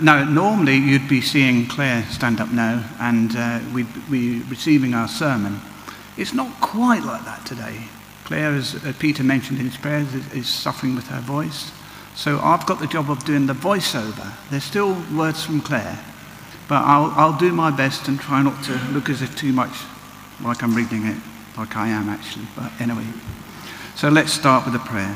Now, normally you'd be seeing Claire stand up now and we'd be receiving our sermon. It's not quite like that today. Claire, as Peter mentioned in his prayers, is suffering with her voice. So I've got the job of doing the voiceover. There's still words from Claire, but I'll do my best and try not to look as if too much like I'm reading it, like I am actually. But anyway, so let's start with a prayer.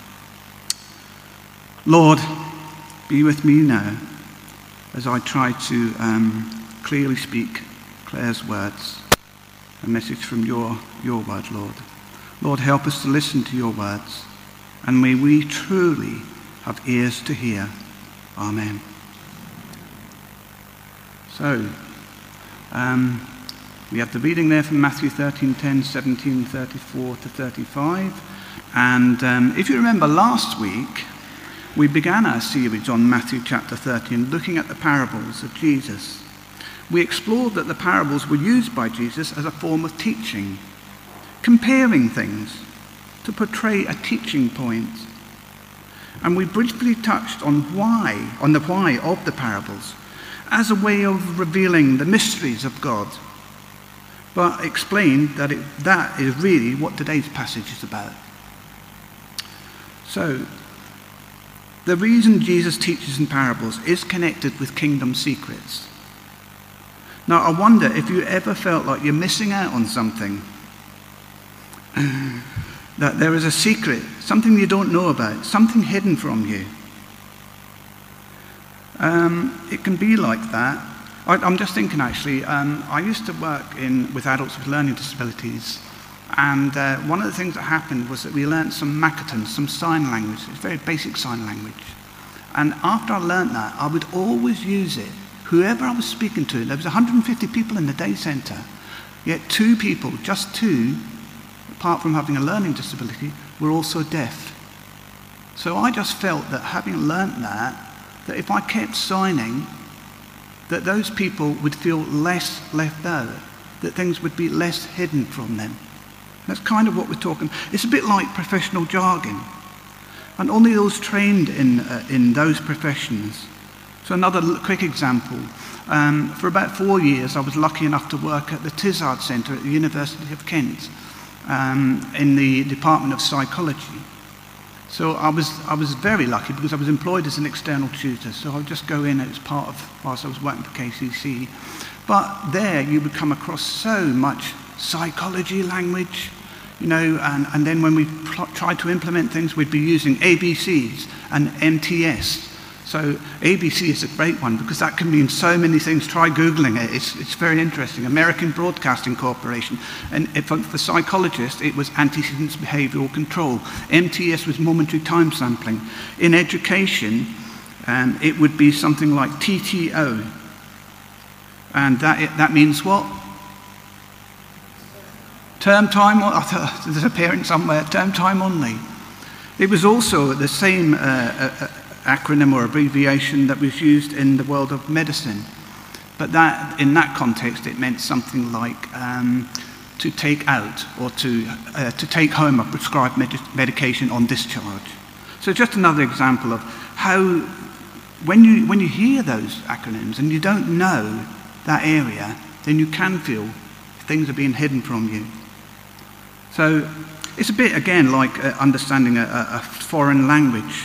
Lord, be with me now as I try to clearly speak Claire's words, a message from your word, Lord. Lord, help us to listen to your words, and may we truly have ears to hear. Amen. So, we have the reading there from Matthew 13:10, 17, 34 to 35. And if you remember last week, we began our series on Matthew chapter 13, looking at the parables of Jesus. We explored that the parables were used by Jesus as a form of teaching, comparing things to portray a teaching point. And we briefly touched on the why of the parables as a way of revealing the mysteries of God, but explained that that is really what today's passage is about. So, the reason Jesus teaches in parables is connected with kingdom secrets. Now, I wonder if you ever felt like you're missing out on something, that there is a secret, something you don't know about, something hidden from you. It can be like that. I'm just thinking, actually, I used to work with adults with learning disabilities, and one of the things that happened was that we learned some Makaton, some sign language. It's very basic sign language. And after I learned that, I would always use it. Whoever I was speaking to, there was 150 people in the day centre, yet 2 people, just 2, apart from having a learning disability, were also deaf. So I just felt that having learnt that if I kept signing, that those people would feel less left out, that things would be less hidden from them. That's kind of what we're talking. It's a bit like professional jargon. And only those trained in those professions. So another quick example. For about 4 years, I was lucky enough to work at the Tizard Centre at the University of Kent in the Department of Psychology. So I was very lucky because I was employed as an external tutor. So I would just go in as part of, whilst I was working for KCC. But there you would come across so much psychology language, you know, and then when we tried to implement things, we'd be using ABCs and MTS. So ABC is a great one because that can mean so many things. Try Googling it. It's very interesting. American Broadcasting Corporation. And for psychologists, it was antecedents behavioral control. MTS was momentary time sampling. In education, it would be something like TTO. And that means what? Term time, there's a parent somewhere, term time only. It was also the same acronym or abbreviation that was used in the world of medicine. But that, in that context, it meant something like to take out or to take home a prescribed medication on discharge. So just another example of how, when you hear those acronyms and you don't know that area, then you can feel things are being hidden from you. So it's a bit, again, like understanding a foreign language.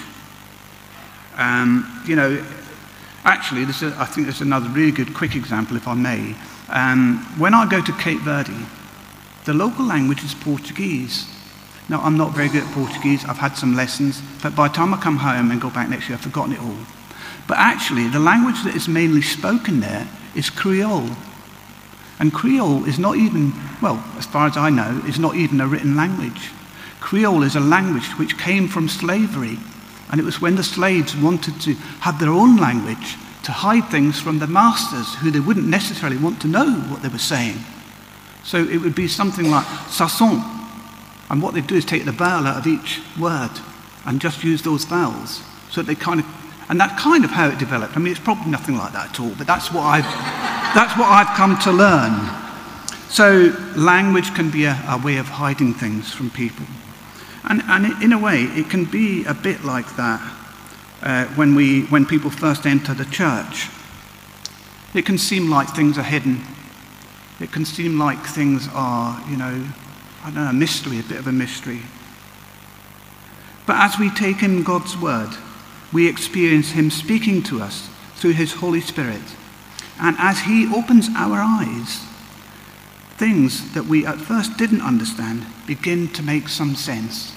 You know, actually, I think there's another really good quick example, if I may. When I go to Cape Verde, the local language is Portuguese. Now, I'm not very good at Portuguese. I've had some lessons, but by the time I come home and go back next year, I've forgotten it all. But actually, the language that is mainly spoken there is Creole. And Creole is not even, well, as far as I know, is not even a written language. Creole is a language which came from slavery. And it was when the slaves wanted to have their own language to hide things from the masters who they wouldn't necessarily want to know what they were saying. So it would be something like "sasson." And what they do is take the vowel out of each word and just use those vowels. So they kind of, and that's kind of how it developed. I mean, it's probably nothing like that at all, but that's what I've come to learn. So language can be a way of hiding things from people. And in a way, it can be a bit like that when people first enter the church. It can seem like things are hidden. It can seem like things are, a mystery, a bit of a mystery. But as we take in God's word, we experience him speaking to us through his Holy Spirit. And as he opens our eyes, things that we at first didn't understand begin to make some sense.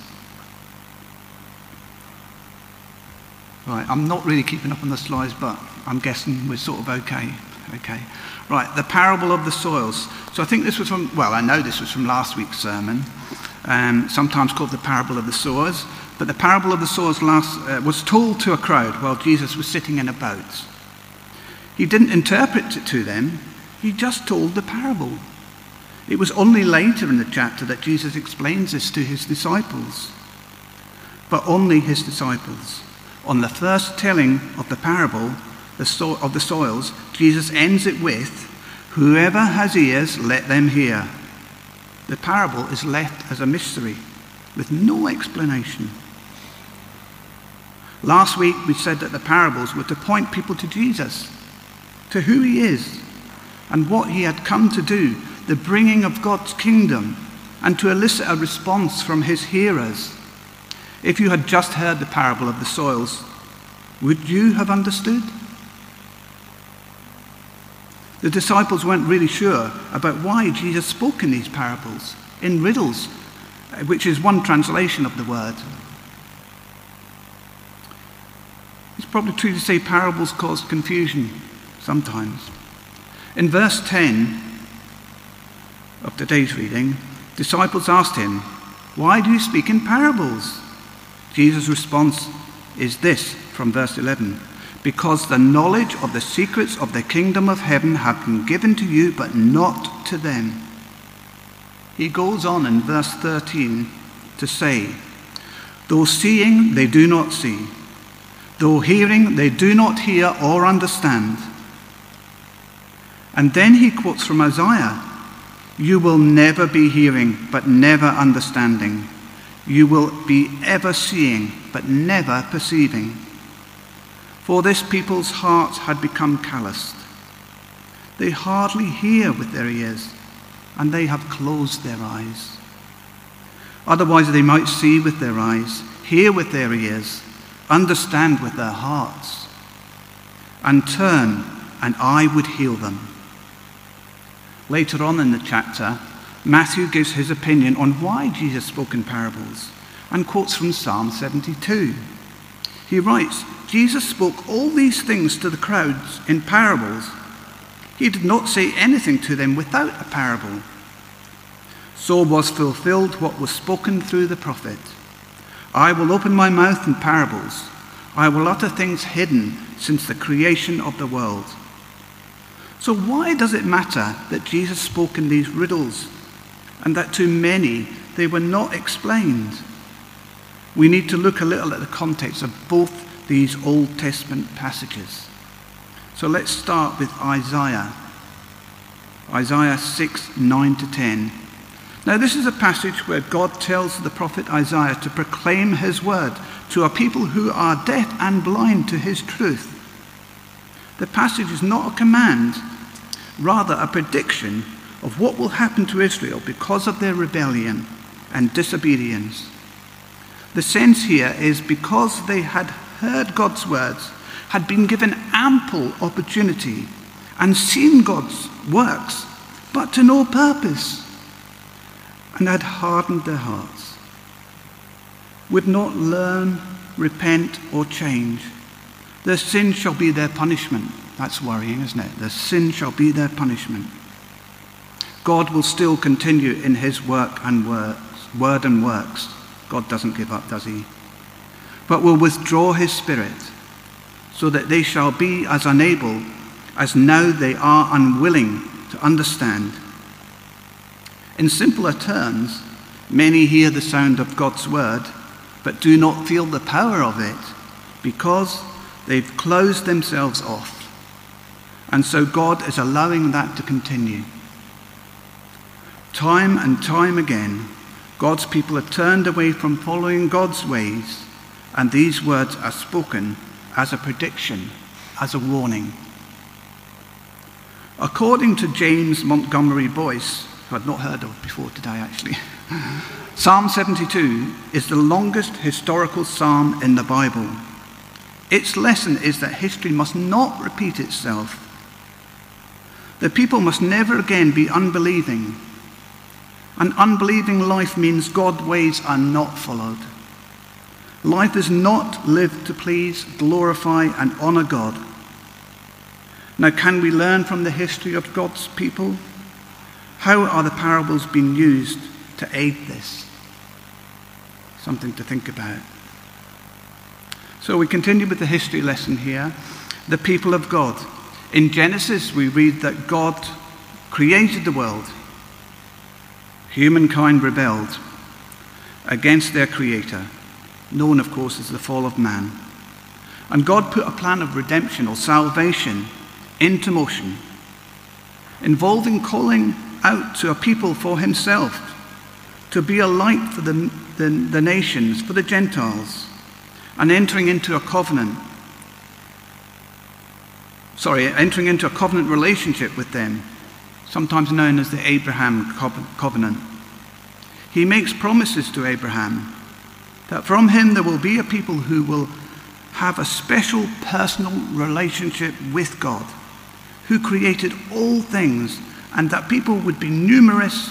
Right, I'm not really keeping up on the slides, but I'm guessing we're sort of okay. Right, the parable of the soils. So I think this was I know this was from last week's sermon, sometimes called the parable of the soils. But the parable of the soils was told to a crowd while Jesus was sitting in a boat. He didn't interpret it to them, he just told the parable. It was only later in the chapter that Jesus explains this to his disciples. But only his disciples. On the first telling of the parable of the soils, Jesus ends it with, "Whoever has ears, let them hear." The parable is left as a mystery, with no explanation. Last week we said that the parables were to point people to Jesus, to who he is, and what he had come to do, the bringing of God's kingdom, and to elicit a response from his hearers. If you had just heard the parable of the soils, would you have understood? The disciples weren't really sure about why Jesus spoke in these parables, in riddles, which is one translation of the word. It's probably true to say parables cause confusion sometimes. In verse 10 of today's reading, disciples asked him, "Why do you speak in parables?" Jesus' response is this from verse 11. "Because the knowledge of the secrets of the kingdom of heaven have been given to you, but not to them." He goes on in verse 13 to say, "Though seeing, they do not see. Though hearing, they do not hear or understand." And then he quotes from Isaiah, "You will never be hearing, but never understanding. You will be ever seeing, but never perceiving. For this people's hearts had become calloused. They hardly hear with their ears, and they have closed their eyes. Otherwise they might see with their eyes, hear with their ears, understand with their hearts, and turn, and I would heal them." Later on in the chapter, Matthew gives his opinion on why Jesus spoke in parables and quotes from Psalm 72. He writes, "Jesus spoke all these things to the crowds in parables. He did not say anything to them without a parable. So was fulfilled what was spoken through the prophet. I will open my mouth in parables. I will utter things hidden since the creation of the world." So why does it matter that Jesus spoke in these riddles and that to many they were not explained? We need to look a little at the context of both these Old Testament passages. So let's start with Isaiah. Isaiah 6, 9 to 10. Now this is a passage where God tells the prophet Isaiah to proclaim his word to a people who are deaf and blind to his truth. The passage is not a command, rather a prediction of what will happen to Israel because of their rebellion and disobedience. The sense here is because they had heard God's words, had been given ample opportunity, and seen God's works, but to no purpose, and had hardened their hearts, would not learn, repent, or change. Their sin shall be their punishment. That's worrying, isn't it? Their sin shall be their punishment. God will still continue in his word and works. God doesn't give up, does he? But will withdraw his spirit, so that they shall be as unable as now they are unwilling to understand. In simpler terms, many hear the sound of God's word, but do not feel the power of it because they've closed themselves off. And so God is allowing that to continue. Time and time again, God's people are turned away from following God's ways, and these words are spoken as a prediction, as a warning. According to James Montgomery Boyce, who I'd not heard of before today actually, Psalm 72 is the longest historical psalm in the Bible. Its lesson is that history must not repeat itself. The people must never again be unbelieving. An unbelieving life means God's ways are not followed. Life is not lived to please, glorify, and honor God. Now, can we learn from the history of God's people? How are the parables being used to aid this? Something to think about. So we continue with the history lesson here. The people of God. In Genesis, we read that God created the world. Humankind rebelled against their Creator, known, of course, as the fall of man. And God put a plan of redemption or salvation into motion, involving calling out to a people for himself, to be a light for the nations, for the Gentiles, and entering into a covenant relationship with them, sometimes known as the Abraham covenant. He makes promises to Abraham that from him there will be a people who will have a special personal relationship with God, who created all things, and that people would be numerous.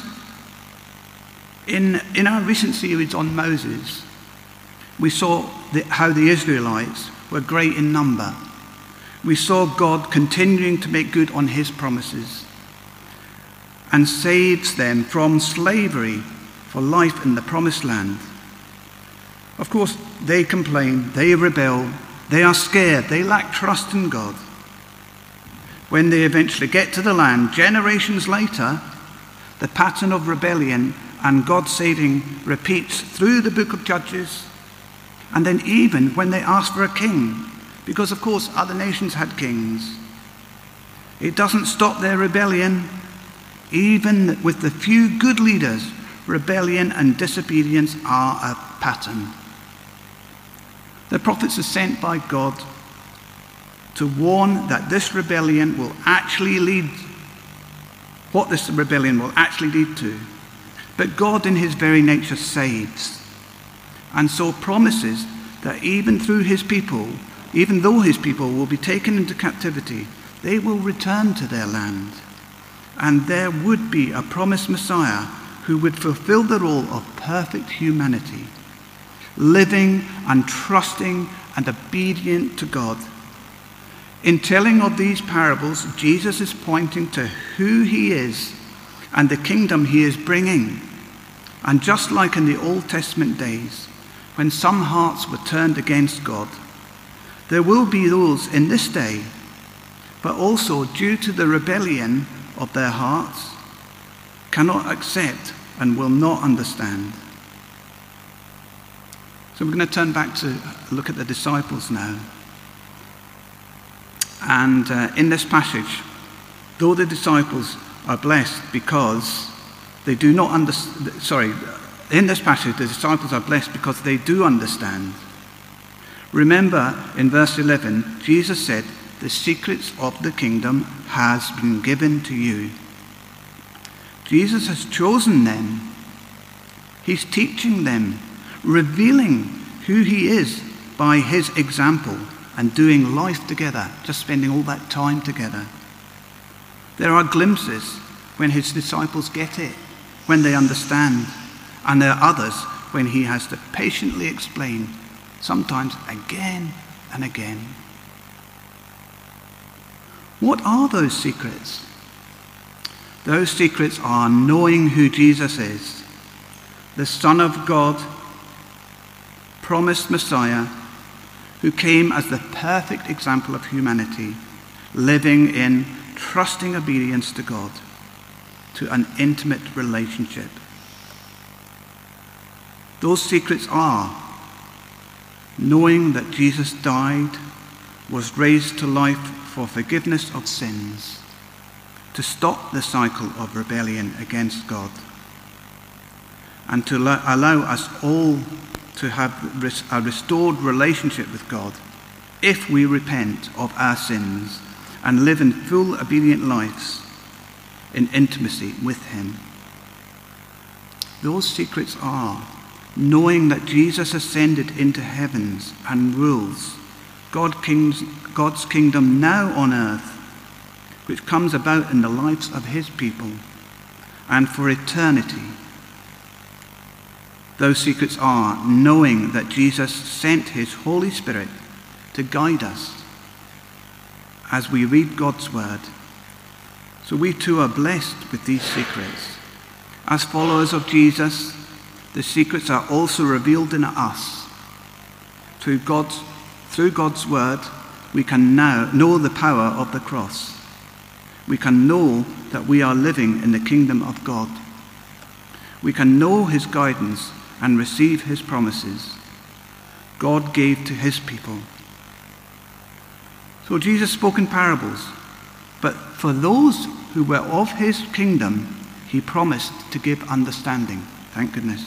In our recent series on Moses, we saw how the Israelites were great in number. We saw God continuing to make good on his promises and saves them from slavery for life in the promised land. Of course, they complain, they rebel, they are scared, they lack trust in God. When they eventually get to the land, generations later, the pattern of rebellion and God saving repeats through the book of Judges, and then even when they ask for a king, because of course other nations had kings. It doesn't stop their rebellion. Even with the few good leaders, rebellion and disobedience are a pattern. The prophets are sent by God to warn that this rebellion will actually lead, what this rebellion will actually lead to. But God in his very nature saves, and so promises that even though his people will be taken into captivity, they will return to their land. And there would be a promised Messiah who would fulfill the role of perfect humanity, living and trusting and obedient to God. In telling of these parables, Jesus is pointing to who he is and the kingdom he is bringing. And just like in the Old Testament days, when some hearts were turned against God, there will be those in this day, but also due to the rebellion of their hearts, cannot accept and will not understand. So we're going to turn back to look at the disciples now. And in this passage, though the disciples are blessed because they do not understand, in this passage the disciples are blessed because they do understand. Remember in verse 11, Jesus said, "The secrets of the kingdom has been given to you." Jesus has chosen them. He's teaching them, revealing who he is by his example and doing life together, just spending all that time together. There are glimpses when his disciples get it, when they understand, and there are others when he has to patiently explain, sometimes again and again. What are those secrets? Those secrets are knowing who Jesus is, the Son of God, promised Messiah, who came as the perfect example of humanity, living in trusting obedience to God, to an intimate relationship. Those secrets are knowing that Jesus died, was raised to life for forgiveness of sins, to stop the cycle of rebellion against God, and to allow us all to have a restored relationship with God if we repent of our sins and live in full obedient lives in intimacy with him. Those secrets are knowing that Jesus ascended into heavens and rules God's kingdom now on earth, which comes about in the lives of his people and for eternity. Those secrets are knowing that Jesus sent his Holy Spirit to guide us as we read God's word. So we too are blessed with these secrets. As followers of Jesus, the secrets are also revealed in us. Through God's word, we can now know the power of the cross. We can know that we are living in the kingdom of God. We can know his guidance and receive his promises God gave to his people. So Jesus spoke in parables, but for those who were of his kingdom, he promised to give understanding. Thank goodness.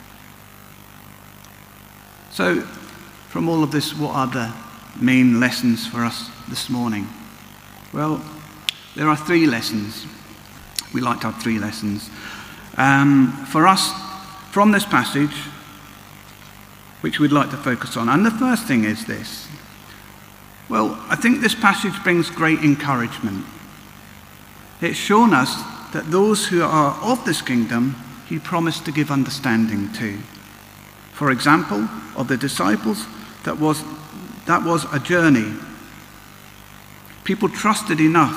So, from all of this, what are the main lessons for us this morning? Well, there are 3 lessons. We like to have 3 lessons. For us, from this passage, which we'd like to focus on. And the first thing is this. Well, I think this passage brings great encouragement. It's shown us that those who are of this kingdom, he promised to give understanding to. For example, of the disciples, that was a journey. People trusted enough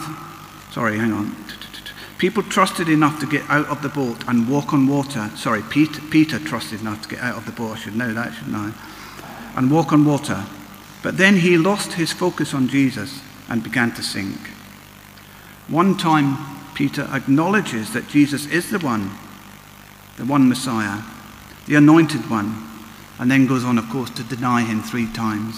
to get out of the boat and walk on water. Peter trusted enough to get out of the boat. I should know that, shouldn't I? And walk on water. But then he lost his focus on Jesus and began to sink. One time, Peter acknowledges that Jesus is the one Messiah, the anointed one, and then goes on, of course, to deny him 3 times.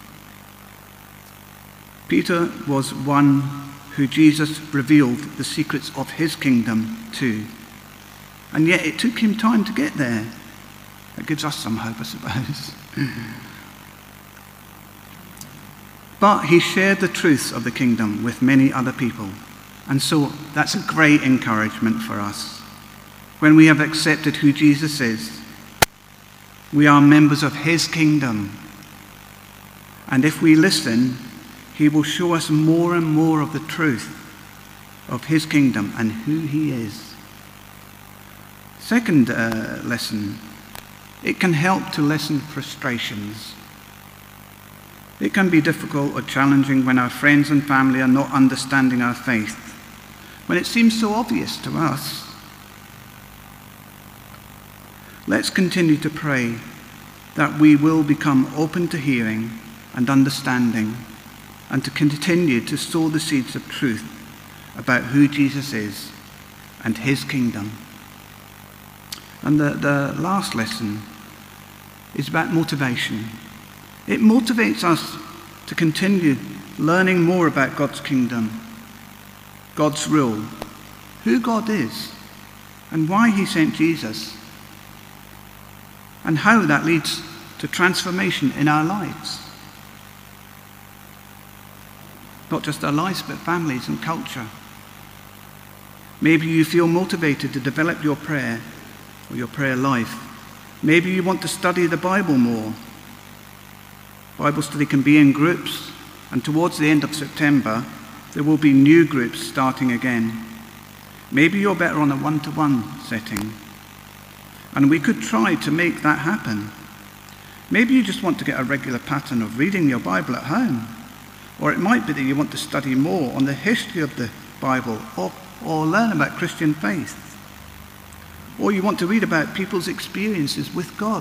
Peter was one who Jesus revealed the secrets of his kingdom to. And yet it took him time to get there. That gives us some hope, I suppose. But he shared the truths of the kingdom with many other people. And so that's a great encouragement for us. When we have accepted who Jesus is, we are members of his kingdom. And if we listen, he will show us more and more of the truth of his kingdom and who he is. Second lesson, it can help to lessen frustrations. It can be difficult or challenging when our friends and family are not understanding our faith, when it seems so obvious to us. Let's continue to pray that we will become open to hearing and understanding, and to continue to sow the seeds of truth about who Jesus is and his kingdom. And the last lesson is about motivation. It motivates us to continue learning more about God's kingdom, God's rule, who God is, and why he sent Jesus, and how that leads to transformation in our lives. Not just our lives, but families and culture. Maybe you feel motivated to develop your prayer or your prayer life. Maybe you want to study the Bible more. Bible study can be in groups, and towards the end of September, there will be new groups starting again. Maybe you're better on a one-to-one setting, and we could try to make that happen. Maybe you just want to get a regular pattern of reading your Bible at home. Or it might be that you want to study more on the history of the Bible, or learn about Christian faith. Or you want to read about people's experiences with God.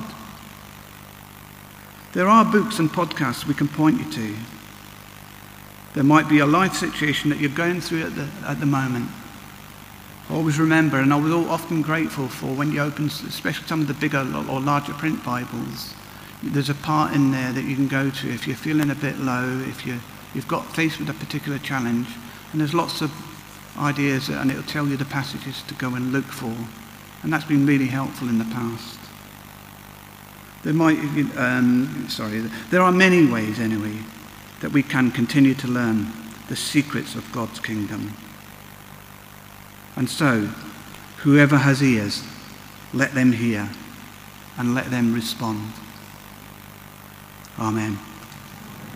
There are books and podcasts we can point you to. There might be a life situation that you're going through at the moment. Always remember, and I was often grateful for when you open, especially some of the bigger or larger print Bibles, there's a part in there that you can go to if you're feeling a bit low, if you've got faced with a particular challenge, and there's lots of ideas, and it'll tell you the passages to go and look for, and that's been really helpful in the past. There are many ways anyway that we can continue to learn the secrets of God's kingdom. And so, whoever has ears, let them hear and let them respond. Amen.